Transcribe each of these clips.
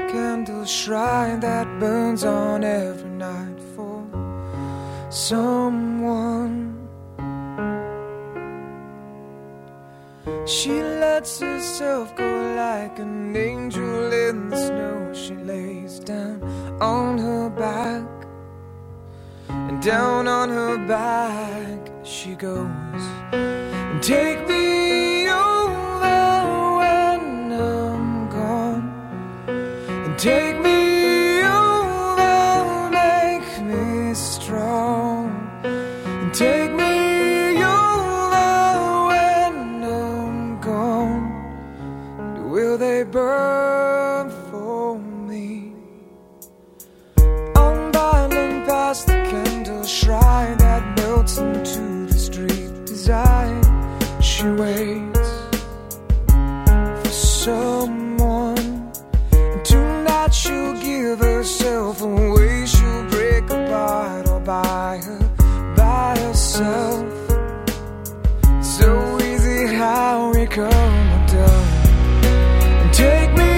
candle shrine that burns on every night for someone. She lets herself go like an angel in the snow. She lays down on her back, and down on her back she goes. And take me over when I'm gone, and take me over, make me strong, and take me over when I'm gone. Will they burn for me? Unbinding past the candle shrine that melts into the street design. She waits for someone, and tonight she'll give herself away. She'll break apart all by herself. So easy how we come undone. And take me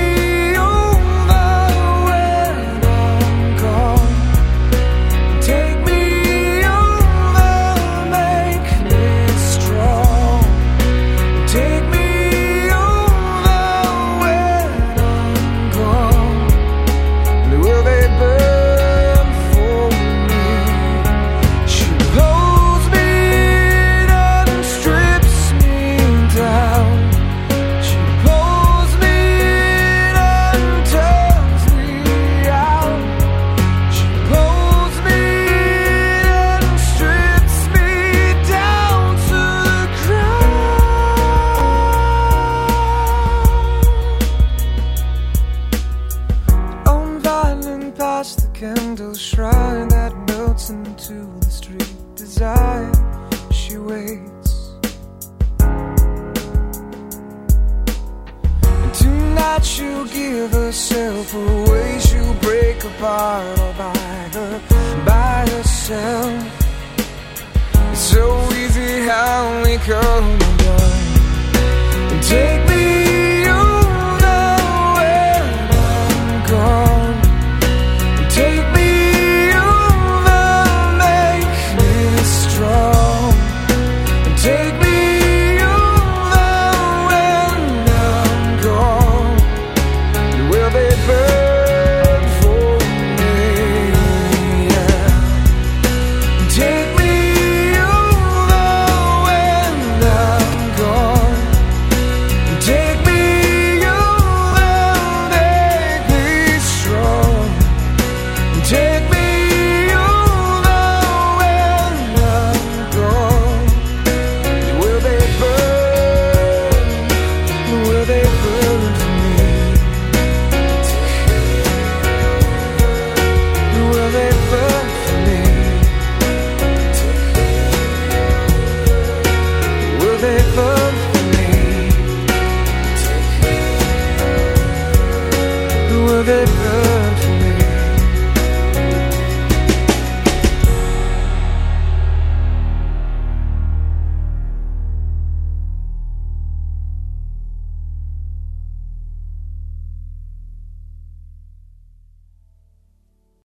candle shrine that melts into the street design. She waits, and tonight she'll give herself away. She'll break apart all by herself. It's so easy how we come undone. And take me over when I'm gone. Take me over, make me strong, and take me over when I'm gone. And will they burn for me? Yeah. Take me over when I'm gone. Take me over, make me strong. Take me over when I'm gone. Will they burn? Will they burn for me? Will they burn for me? Will they burn for me? Will they burn?